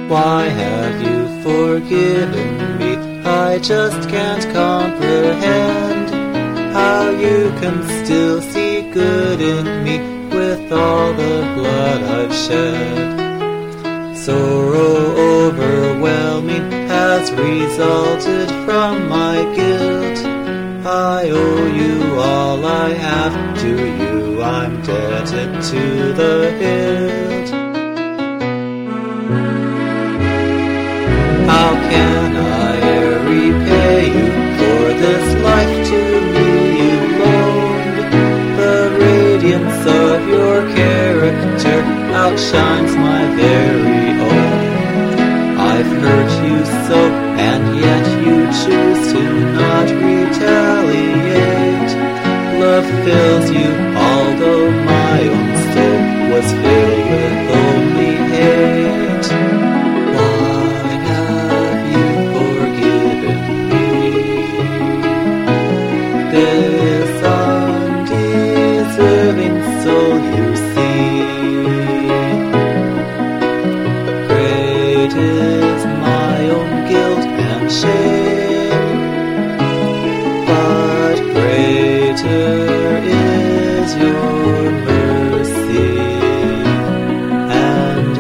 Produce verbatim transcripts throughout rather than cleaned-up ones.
Why have you forgiven me? I just can't comprehend how you can still see good in me with all the blood I've shed. Sorrow overwhelming has resulted from my guilt. I owe you all I have, to you I'm indebted to the hilt. How can I e'er repay you for this life to me you loaned? The radiance of your character outshines my very own. I've hurt you so, and yet you choose to not retaliate. Love fills you, although my own soul was filled with only hate. Why have you forgiven me this undeserving soul you see? Great is my own guilt and shame, but greater is your mercy and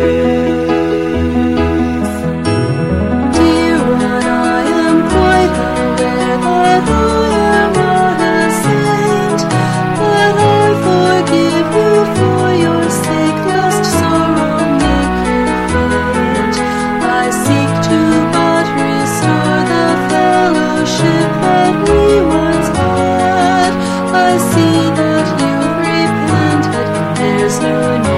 grace. Dear one, I am quite aware that I am not a saint, but I forgive you for your sake, lest sorrow make you faint. I seek to but restore the fellowship that we once had. I see that you've repented, there's no need